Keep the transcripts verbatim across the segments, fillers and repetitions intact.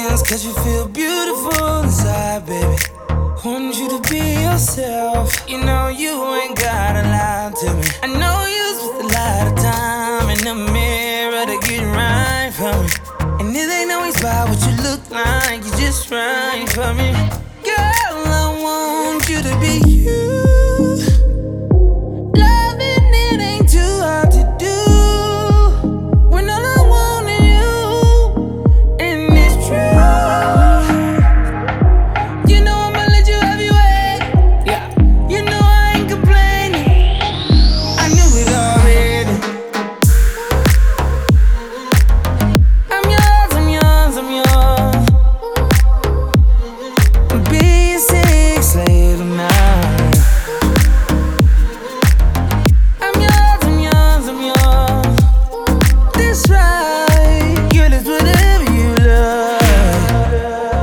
dance, cause you feel beautiful inside, baby. Want you to be yourself. You know you ain't gotta lie to me. I know you spent a lot of time in the mirror to get right for me. And it ain't always about what you look like, you just right for me. Girl, I want you to be you. Loving it ain't too hard to do. When all I want is you, and it's true. You know I'ma let you have your way. Yeah. You know I ain't complaining. I knew it already. I'm yours, I'm yours, I'm yours. Be a sick slave tonight. I'm yours, I'm yours, I'm yours. That's right. Girl, it's whatever you love.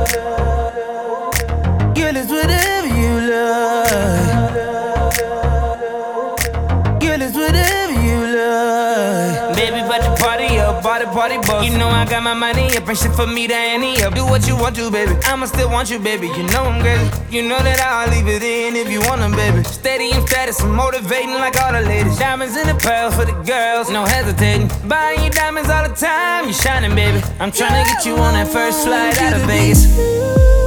Girl, it's whatever you love. Girl, it's whatever you love. Baby, but the party up, party, party bus. You know I got my money up and shit for me to any up. Do what you want to, baby. I'ma still want you, baby. You know I'm crazy. You know that I'll leave it in if you want them, baby. Steady and status, I'm motivating like all the ladies. Diamonds in the pearls for the girls, no hesitating. Buying you diamonds all the time, you shining, baby. I'm trying to get you on that first flight out of Vegas.